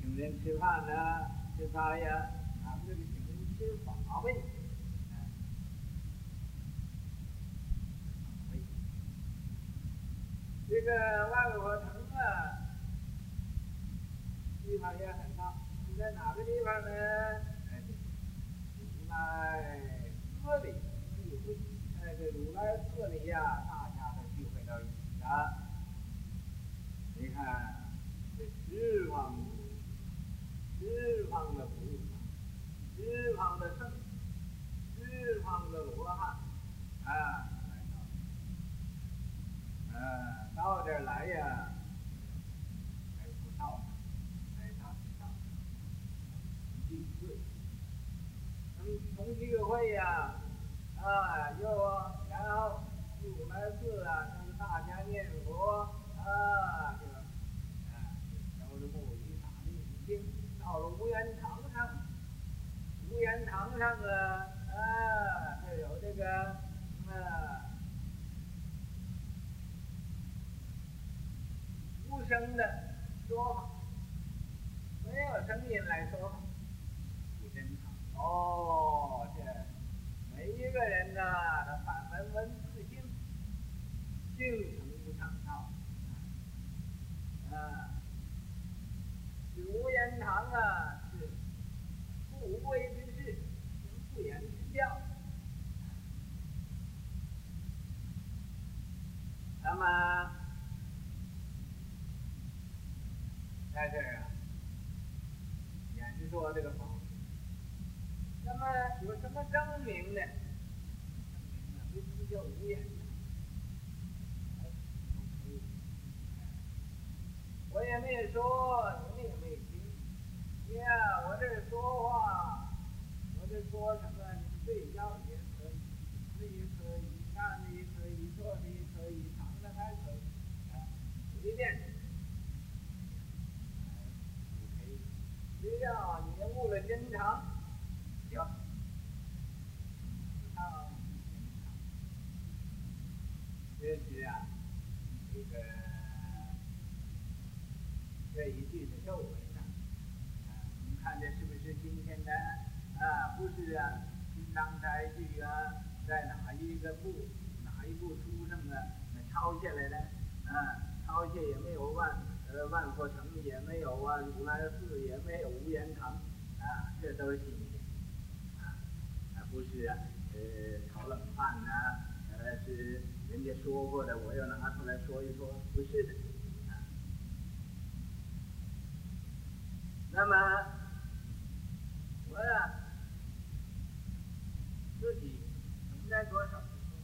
请人吃饭呢，吃饭呀，咱们这个请人吃法味，法味。这个万佛城啊，地方也很大，是在哪个地方呢？如来寺里聚会，在这如来寺里呀，大家都聚会到一起了。你看，这十方的菩萨，十方的圣，十方的罗汉，到这儿来呀，还不到，还到聚会，从聚会呀，然后如来寺啊，跟大家念佛敲着木鱼打着米经，到了无缘堂上，无缘堂上这有这个无声的说法，没有声音来说法，无声堂。这每一个人呐，他反闻自性，性成无常道。这无言堂啊，是不无为之事，不言之教。那么在这儿啊，演说这个法，那么有什么证明呢？为什么叫无言堂？我也没有说，你们也没有听。我这说话，我这说什么？你睡觉也可以，躺着也可以，站着也可以，坐着也可以，躺着还可以，随便。只要你悟了真常，行。这是啊，这一句的咒文上，我们看这是不是今天的不是啊？金刚斋句啊，在哪一部书上抄下来的？抄下也没有万佛城，也没有如来寺，也没有无言堂，这都是新鲜，不是炒冷饭是人家说过的，我又拿出来说一说，不是的。那么我自己能耐多少？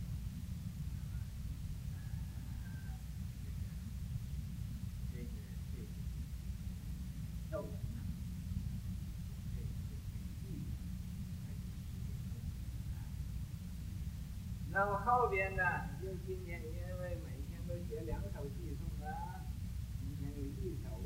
那么后边呢，就今天因为每天都写2首偈颂今天有1首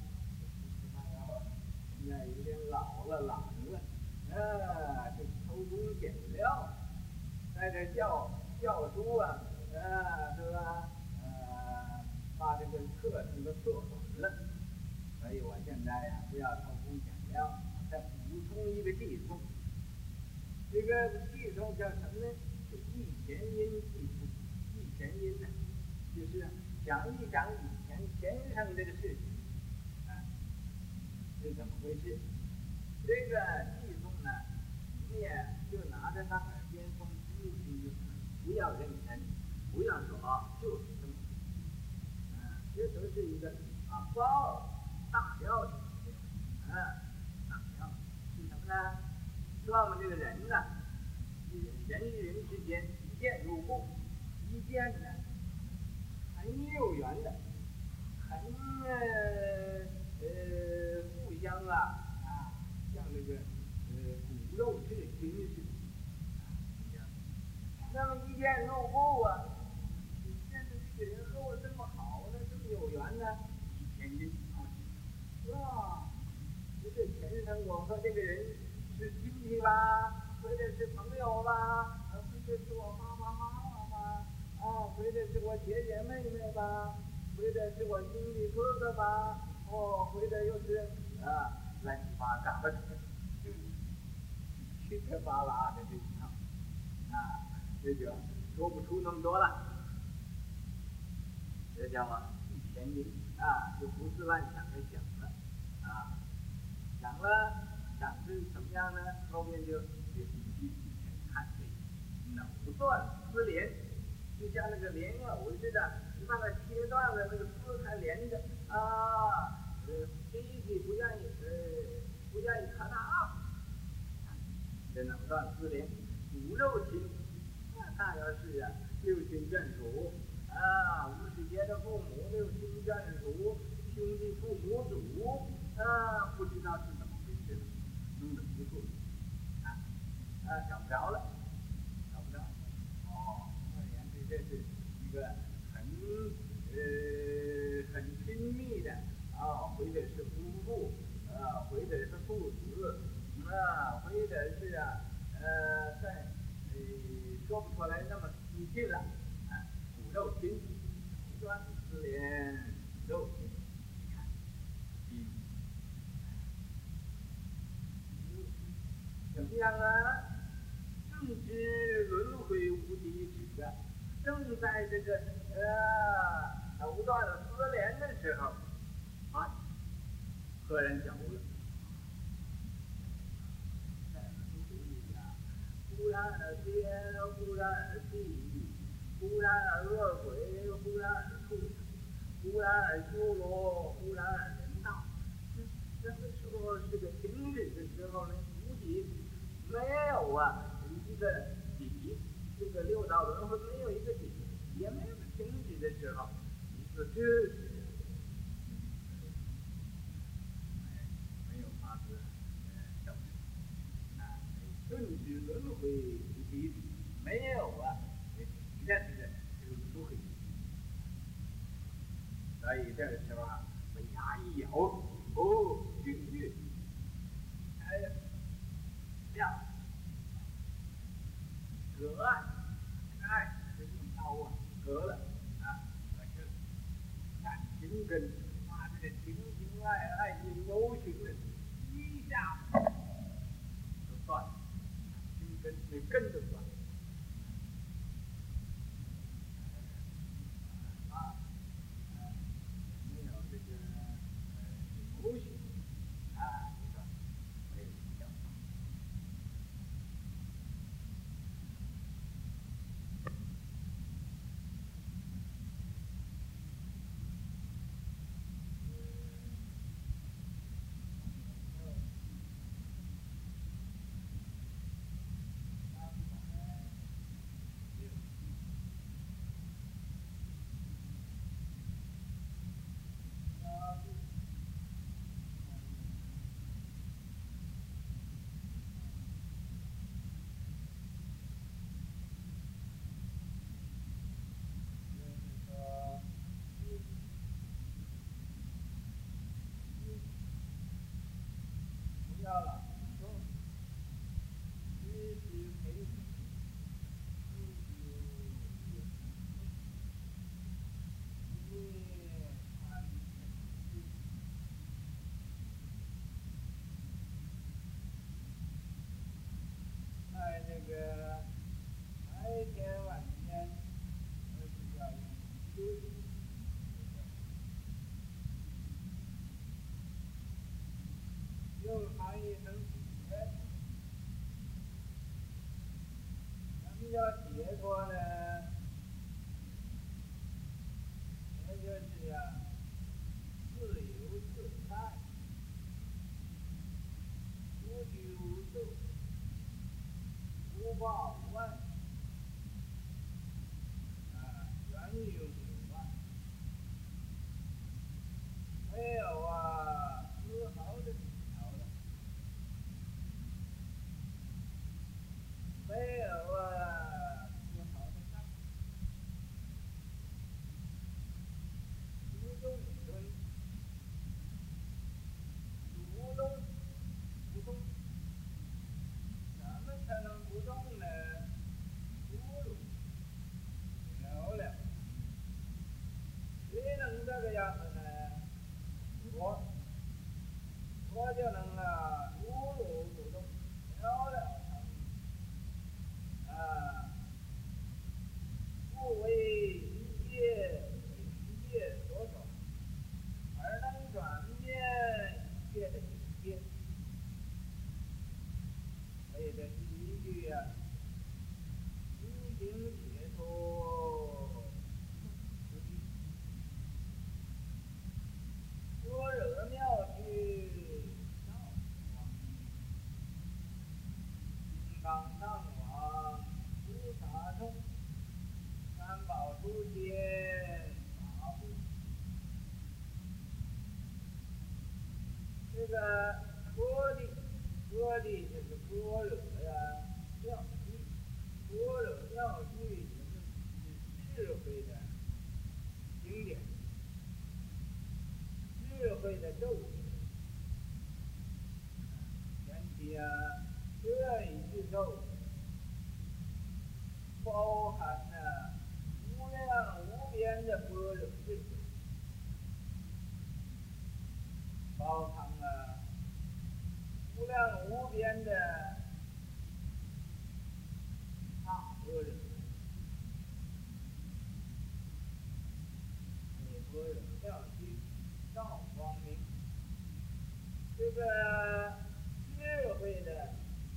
现在有点老了，懒了，就偷工减料，在这教书是吧？把这个课程都做完了，所以我现在不要偷工减料，再补充一个偈颂。这个偈颂叫什么呢？忆前因偈颂。忆前因呢，就是讲一讲以前先生这个事情，是怎么回事？这个偈颂呢，你也就拿着当耳边风听一听就可以，不要认真，不要说就是这么回事。这都是一个大料理，大料是什么呢？说我们这个人呢，人与人之间一见如故，一见呢很有缘的，很互相像这个骨肉至亲似的。那么一见如故你见着这个人和我这么好呢，这么有缘呢，以前因是吧？这前生我和这个人是亲戚吧，或者是朋友吧，或者是我爸爸妈妈吧，或者是我姐姐妹妹吧，或者是我兄弟哥哥吧，或者又是乱七八糟的，七七八拉的这一套，这就说不出那么多了。这叫一天音就胡思乱想的想了想了想是什么样呢？后面就仔细看这藕断丝连，就像那个莲藕似的，你把它切断了，那个丝还连着弟弟不愿意看它这藕断丝连，骨肉亲，那要是六亲眷属无世间的父母六亲眷属，兄弟父母祖不知道是怎么回事，弄得糊涂找不着了，原来这是一个很亲密的或者是夫妇或者是父子或者是在说不出来那么亲近了骨肉亲，藕断丝连骨肉亲，你看怎么样正知轮回无底止正在这个藕断丝连的时候赫然觉悟了，在轮回里忽然而天，忽然而地，忽然而恶鬼，忽然而畜生，忽然而修罗，忽然而人道。这个时候是个停止的时候呢，无底，没有一个底，这个六道轮回没有一个底，也没有停止的时候。你说这是没有法子证明顺之轮回无底止，没有这底的这个轮回。所以这个时候被牙一咬，进去，亮，割，就用刀割了割去了，斩情根，这个情情爱爱的勾情的，一下就断了，情根那根就断了。没有这个勾情这个没有影响。不要了，这个白天晚间都是要用修行，用含义成解脱。什么叫解脱呢？也就是自由自在，无拘无束，无报无爱，圆融有爱，没有丝毫的阻挠了，没有丝毫的障碍，无动于衷，无动不动。怎么才能不动呢？ 就能如如不动，了了成。不为一切所转，而能转变一切的境界。所以这第一句一行解脱无地，般若妙句道光明，金刚上王菩萨众，三宝出现法布。这个般地就是般若妙句，般若妙句就是智慧的经典，智慧的咒语。前提这一句咒包含了无量无边的般若智慧，包含了无量无边的大般若，般若妙句照光明。这个智慧的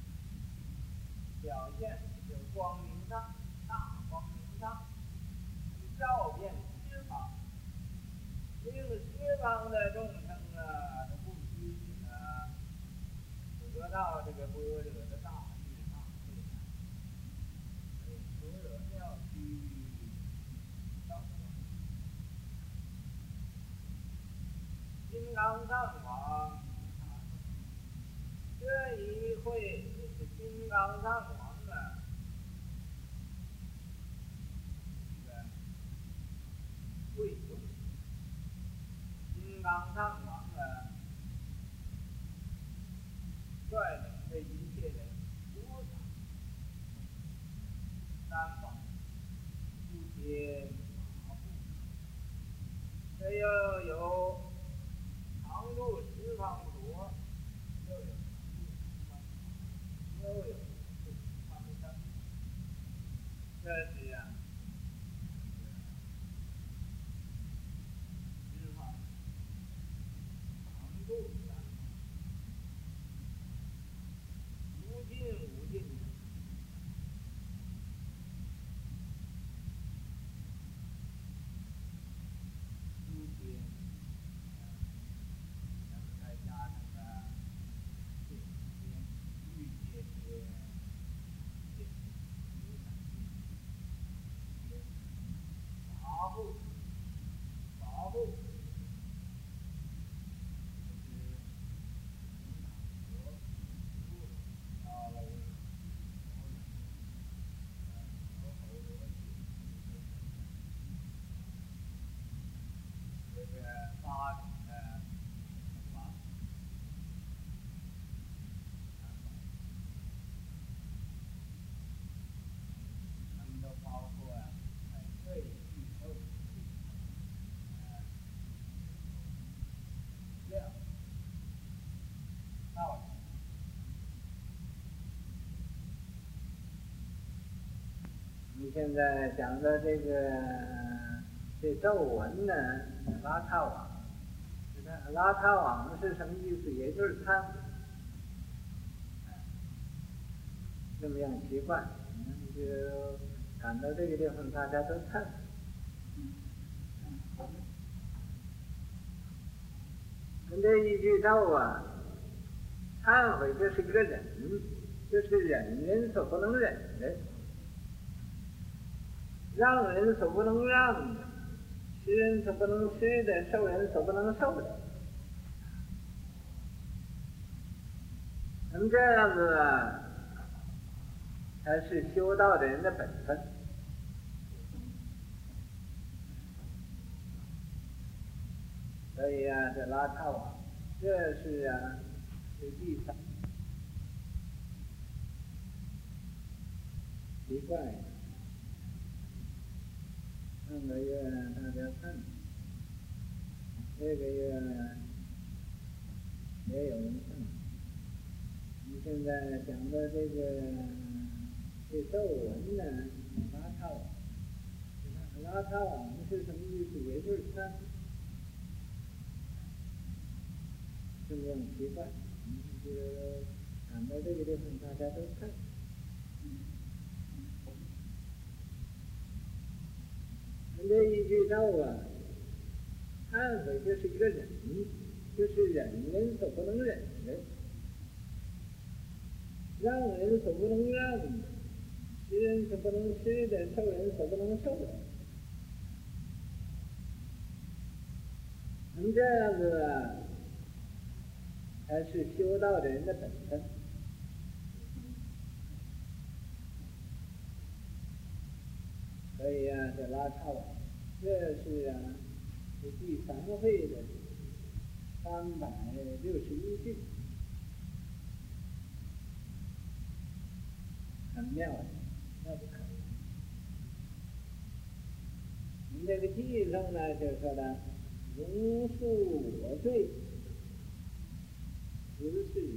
表现就光明上，大光明上，照遍十方，令十方的众生都不虚此得到这个般若的大智大慧。所以般若妙句照光明，金刚上王。这一会是金刚上王这个会众，金刚上王率领着一切的菩萨、三宝、诸天法部，这又有常住十方国，又有都有他们的，这是十方常住三宝，无尽无尽的。诸天，咱们再加上天天、欲界天。法部这个八种的法，他们都包括在这一句咒里。道理。你现在讲的这咒文呢，拉萨网，拉萨网是什么意思？也就是忏悔，这么样奇怪，就赶到这个地方，大家都忏悔。跟这一句咒忏悔这是个忍，这是忍人所不能忍的，让人所不能让的，吃人所不能吃的，受人所不能受的。那么这样子才是修道的人的本分。所以这拉萨网，这是是第三。奇怪，上个月大家看，这个月这也有人上。你现在讲的这咒文呢，拉套网，拉套网是什么意思？也就是看，是不是很奇怪？就是讲到这个地方，大家都看。这一句咒啊，忏悔就是一个忍，就是忍人所不能忍的，让人所不能让的，吃人所不能吃的，受人所不能受的。这样子啊，才是修道的人的本分。所以啊，这拉差网，这是啊，是第三会的361句，很妙的，妙不可言。我们这个偈颂呢，就说呢，容恕我罪，实是人。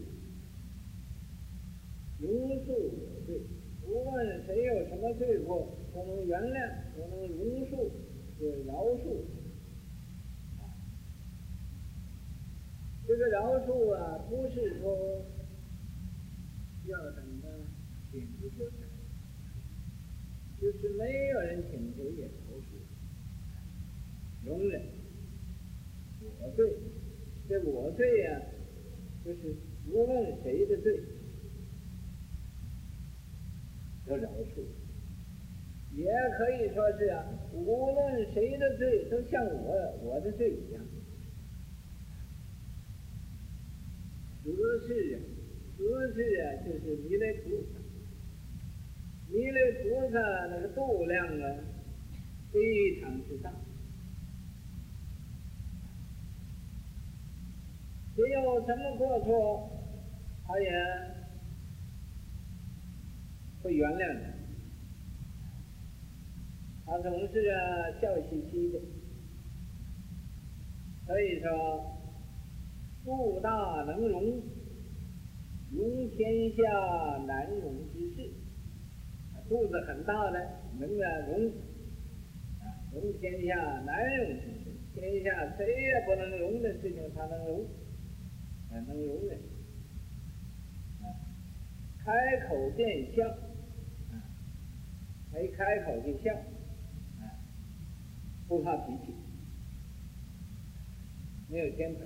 容恕我罪，无论谁有什么罪过，都能原谅，都能容恕，就饶恕。这个饶恕啊，不是说要等到请求才，就是没有人请求也饶恕，容忍我罪。这我罪呀，就是无论谁的罪都饶恕，也可以说是啊，无论谁的罪都像我的罪一样。十是啊，就是弥勒菩萨。弥勒菩萨那个度量啊，非常之大。谁有什么过错，他也会原谅你。他总是啊笑嘻嘻的。所以说，肚大能容，容天下难容之事。肚子很大的，能容容天下难容之事。天下谁也不能容的事情，他能容，能容忍。开口便笑，他一开口就笑，不发脾气，没有颠头。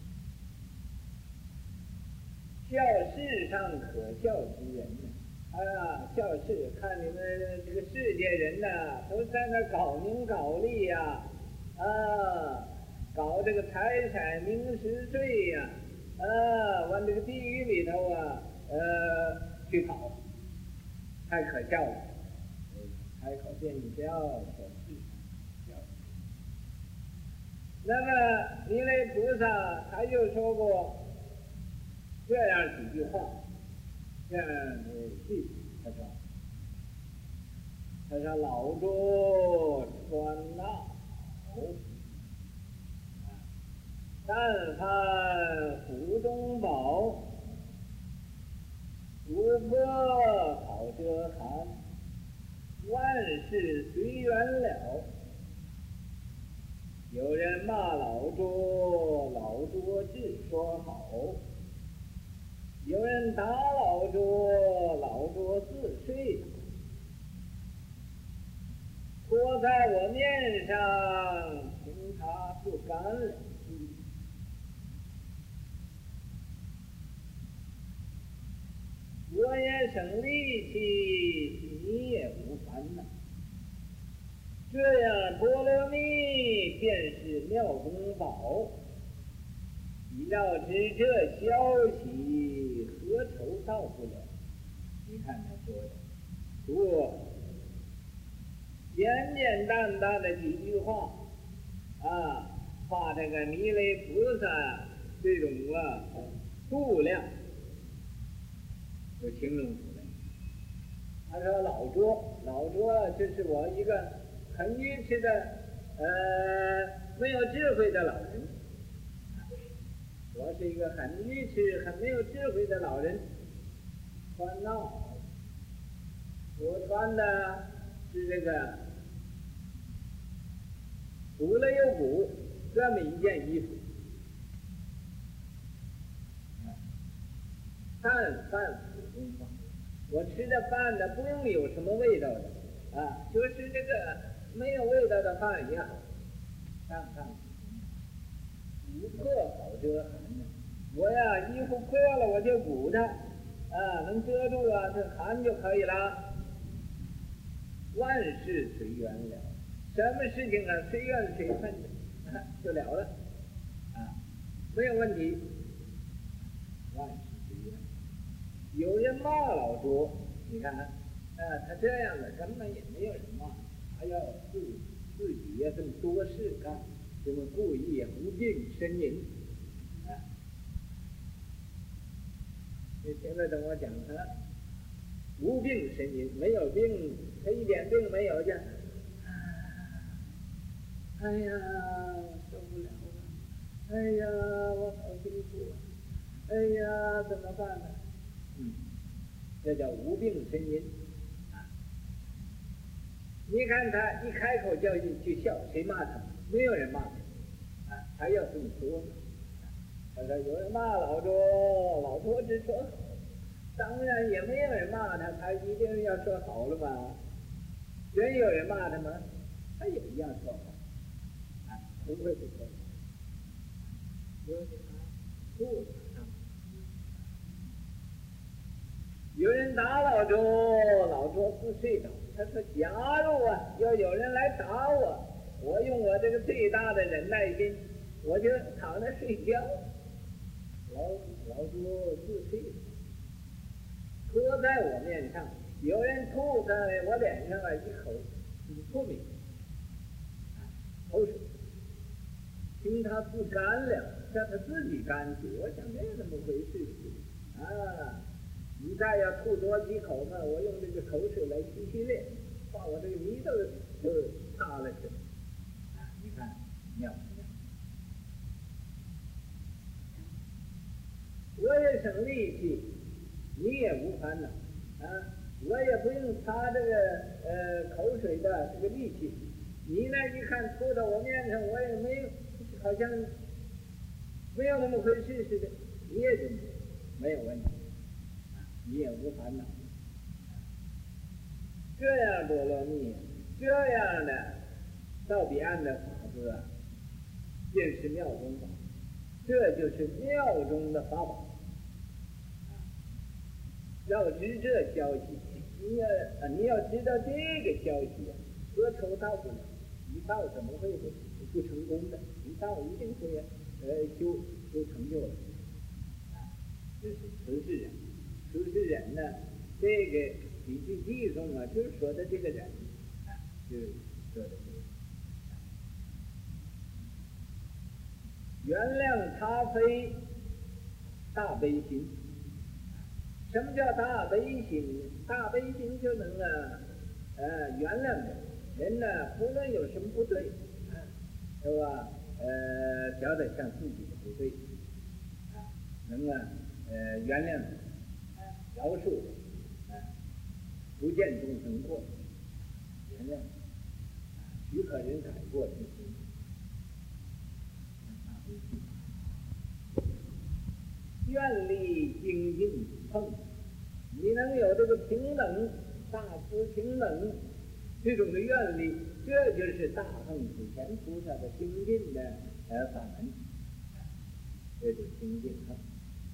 笑世上可笑之人呢，笑世，看你们这个世界人呐，都在那搞名搞利呀，搞这个财产名食税呀，往这个地狱里头啊，去跑，太可笑了。开口便笑，笑世上笑。那么弥勒菩萨他又说过这样几句话，这样的句子，他说老拙穿闹，但凡湖中宝，不破好遮寒，万事随缘了。有人骂老拙，老拙自说好；有人打老拙，老拙自睡倒。泼在我面上，凭他不干了。我也省力气，你也无烦恼。这样波罗蜜便是妙公宝。你要知这消息，何愁到不了？你看他说的多简简单单的几句话把这个弥勒菩萨这种度量就形容出来。他说老拙就是我一个很愚痴的没有智慧的老人。 我是一个很愚痴、很没有智慧的老人，穿袄。我穿的是这个补了又补这么一件衣服，饭普通话。我吃的饭呢，不用有什么味道的就是这个没有味道的饭也好，看补破好遮寒呢。我呀，衣服破了我就补它能遮住这寒就可以了。万事随缘了，什么事情随缘随分的就了了没有问题。万事随缘。有人骂老卓，你看他这样的根本也没有人骂，还要自己也这么多事干，这么故意无病呻吟你听得懂我讲无病呻吟，没有病，他一点病没有哎呀受不了了，哎呀我好辛苦哎呀怎么办呢？这叫无病呻吟你看他一开口就笑，谁骂他？没有人骂他他要这么说他说有人骂老卓只说好，当然也没有人骂他，他一定要说好了嘛。真有人骂他吗？他也一样说好不会不说好。有人打老卓不睡着，他说假如要有人来打我用我这个最大的忍耐心，我就躺着睡觉。老卓自睡了，吐在我面上，有人吐在我脸上一口唾沫口水，听他不干了，叫他自己干去。我想没有那么回事你再要吐多几口呢，我用这个口水来洗脸，把我这个泥都擦了去你看妙不妙？我也省力气，你也无烦恼我也不用擦这个口水的这个力气。你呢一看吐到我面上，我也没有，好像没有那么回事似的，你也就没有问题你也无烦恼这样多罗蜜，这样的到彼岸的法子便是妙中法，这就是妙中的法宝要知这消息，你要知道这个消息何愁到不了？你道怎么会不成功的？你道一定会修成就了这是慈世人。慈世人呢，这个几句偈颂就是说的这个人就是说的这个原谅他非大悲心。什么叫大悲心？大悲心就能原谅人呢，不论有什么不对是吧？晓得像自己的不对能原谅饶恕不见众生过原谅许可人改过自新愿力精进碰，你能有这个平等大慈平等这种的愿力，这就是大乘普贤菩萨的精进的法门这就是精进碰。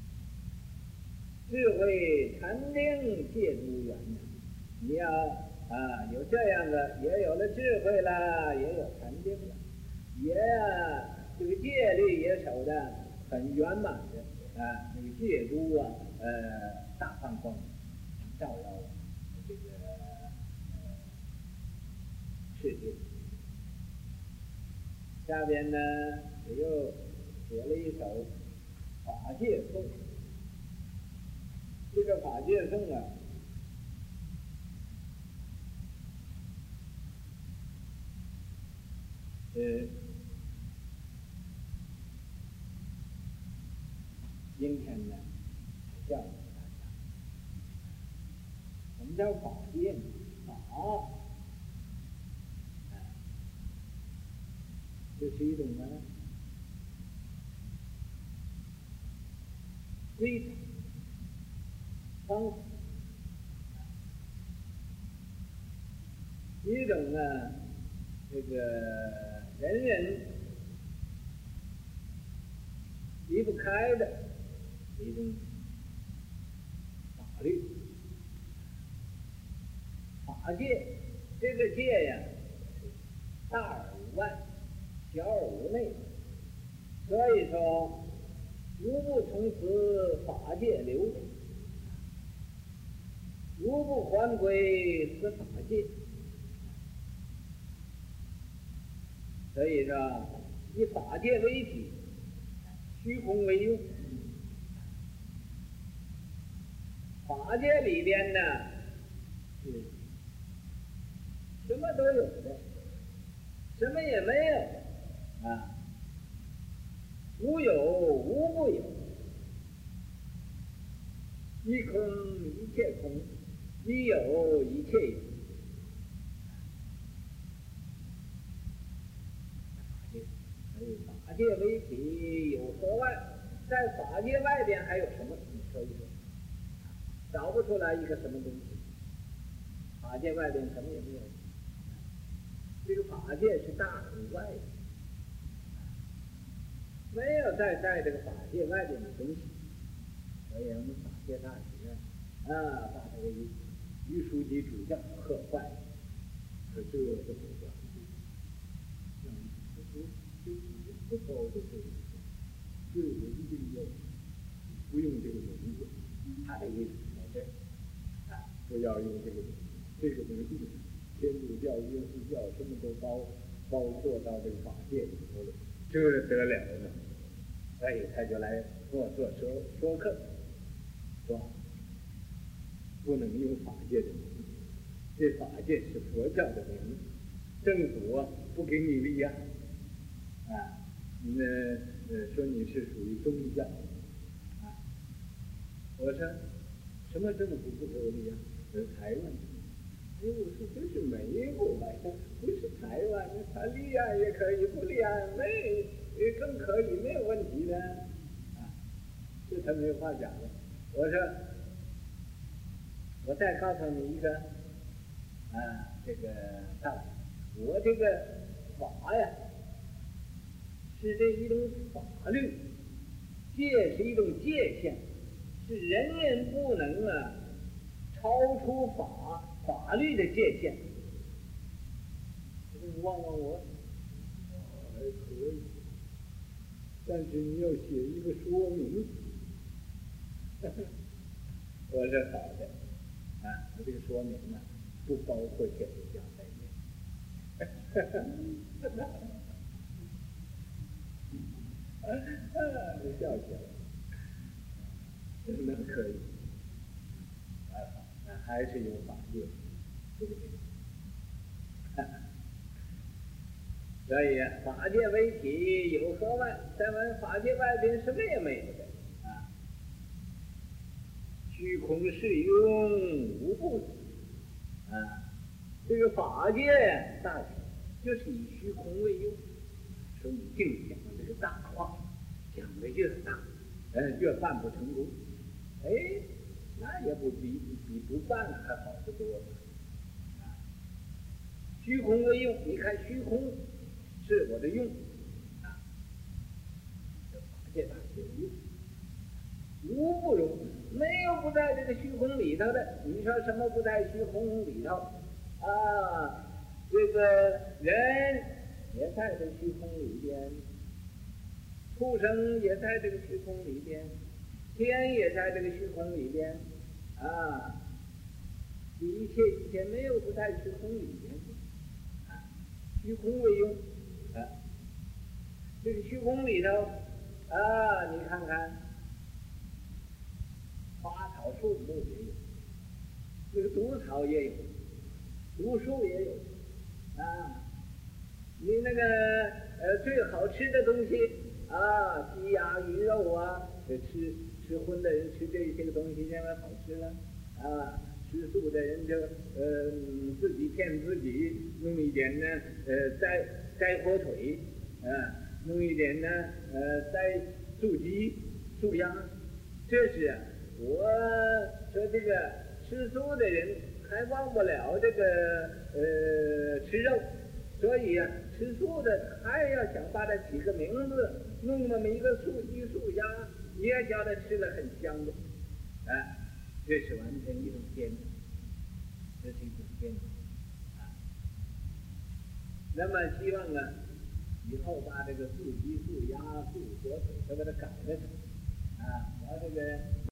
智慧禅定戒诸缘你要有这样的，也有了智慧了，也有禅定了，也这个戒律也守得很圆满的那个戒珠大放光照耀这个世界。下边呢我又写了一首法界颂。这个法界颂今天呢，教育大家，什么叫法界呢？法，这是一种规则方法，一种这个人人离不开的一种法律。法界这个界呀，大而无外，小而无内，所以说无不从此法界流，无不还归此法界。所以说以法界为体，虚空为用。法界里边呢是什么都有的，什么也没有啊，无有无不有，一空一切空，一有一切有。所以法界为体有何外？在法界外边还有什么？你说一说，找不出来一个什么东西。法界外边什么也没有。这个法界是大而无外的，没有在这个法界外边的东西。所以我们法界大学把这个于书记主教喝坏了，可这怎么讲？不走的时候，对我一定要不用这个名字，他的意思在这儿不要用这个名字，这个名字天主教、耶稣教什么都包括到这个法界里头了，这得了呢。所以他就来给我做说课，说不能用法界的名字，这法界是佛教的名字，政府不给你立案说你是属于宗教我说什么政府不给我立案？台湾。我说这是美国不是台湾，他立案也可以，不立案更可以，没有问题的这他没有话讲的。我说我再告诉你一个这个道理，我这个法呀是这一种法律，界是一种界限，是人人不能超出法律的界限。你望望我，还可以，但是你要写一个说明。我说好的这个说明不包括天主教在内。就笑起来了，那可以还是有法界这个地方。所以法界为体有何外？在我们法界外边什么也没有的虚空是用无不这个法界大体就是以虚空为用。说你净讲这个大话，讲的越大越办不成功。那也不比不办还好得多了。虚空为用，你看虚空是我的用这法界大体的用，无不容，没有不在这个虚空里头的。你说什么不在虚空里头这个人也在这个虚空里边，畜生也在这个虚空里边，天也在这个虚空里边一切没有不在虚空里边虚空为用这个虚空里头你看看花草树木也有，这个毒草也有，毒树也有你那个最好吃的东西鸡鸭鱼肉吃荤的人吃这些个东西认为好吃了啊，吃素的人就自己骗自己，弄一点呢摘火腿啊，弄一点呢摘素鸡素鸭，这是我说这个吃素的人还忘不了这个吃肉，所以吃素的还要想把它起个名字，弄那么一个素鸡素鸭，也叫他吃了很香的这是完全一种颠倒，这是一种颠倒那么希望以后把这个素鸡素鸭素火腿都给它改了把这个